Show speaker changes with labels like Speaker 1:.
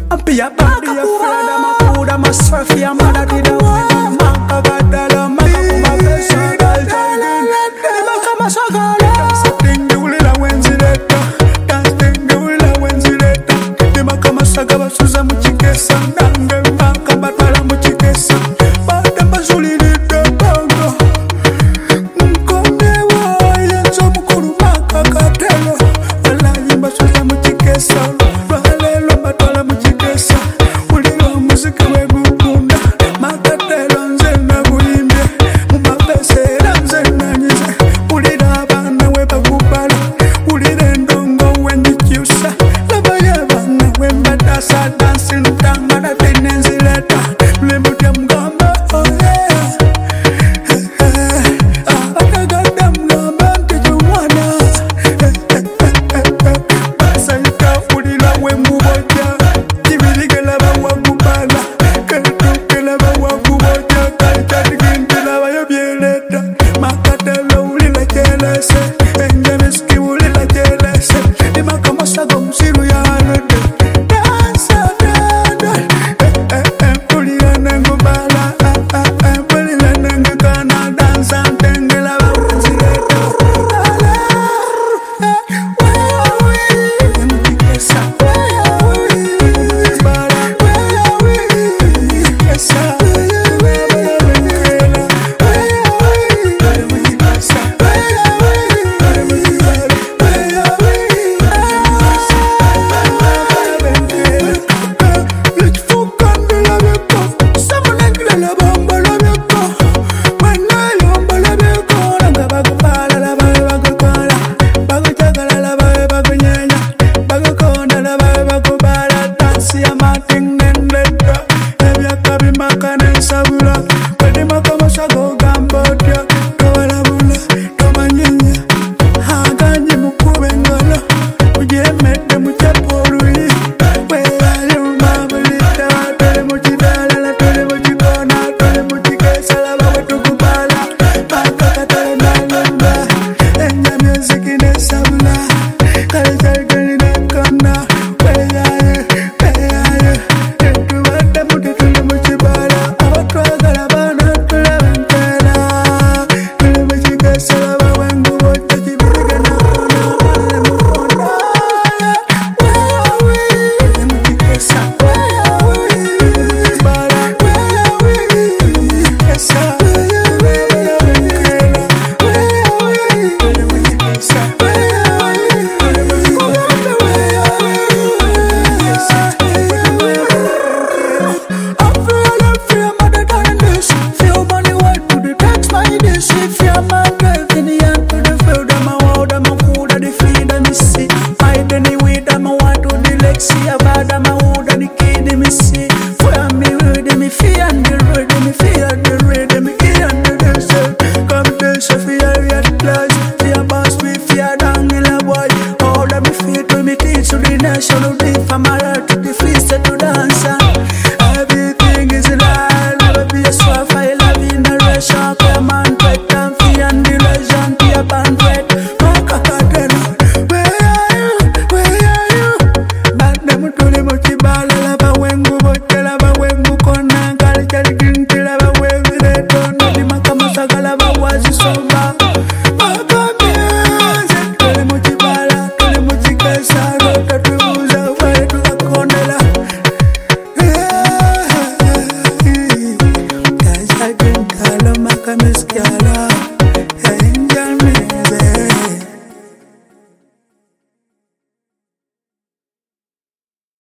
Speaker 1: I'm be a body, a friend, I'm a food, I'm a surfy, I'm a daddy, the one. Maka gadala, maka kuma pesa, galjagen. Maka masagala. Something you will la wenzileta, dancing you will la wenzileta. Maka masaga basuza muchikesa, nange maka batala muchikesa. Bata bazuli lita bongo. Mkondewa yenzo mukuru maka katelo. Wala yimba suza muchikesa.
Speaker 2: See about them.